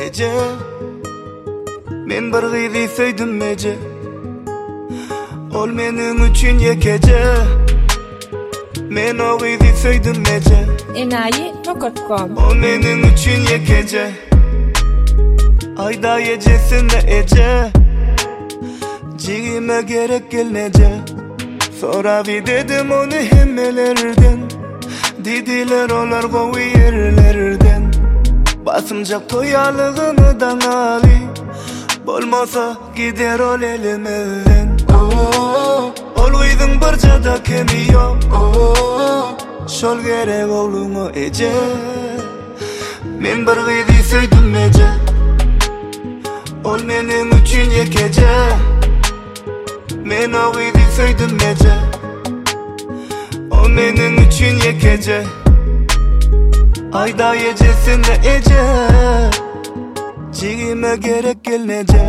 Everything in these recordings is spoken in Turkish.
ece. Men bir gyzy söýdüm ece. Ol meniň üçin ýekece. Men o gyzy söýdüm ece. Enayi.com Ol meniň üçin ýekece. Ayda ýejesinde ece. Jigime gerek gelnece. Sorabi dedim onu hemmelerden. Didiler olar gowy yerlerden. Basımjak toýalygyny daňaly. Bolmasa gider ol elimden. Ol gyzyň bir jada kemi ýok. Şol gerek ogluňa ece. Men bir gyzy söýdüm ece. Ol meniň üçin ýekece. Men o gyzy söýdüm ece. Ol meniň üçin ýekece. Ayda ýejesinde ece. Jigime gerek gelnece.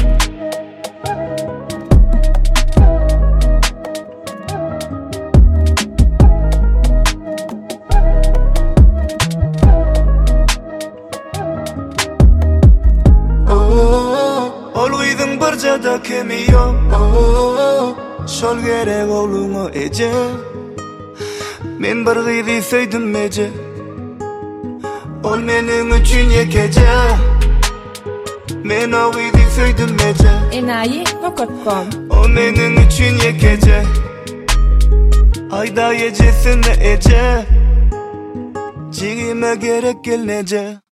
Ol gyzyň bir jada kemi ýok. Şol gerek ogluňa ece. Men bir gyzy söýdüm ece. Ol meniň üçin ýekece. Men o gyzy söýdüm ece. Enayi.com Ol meniň üçin ýekece. Ayda ýejesinde ece. Jigime gerek gelnece.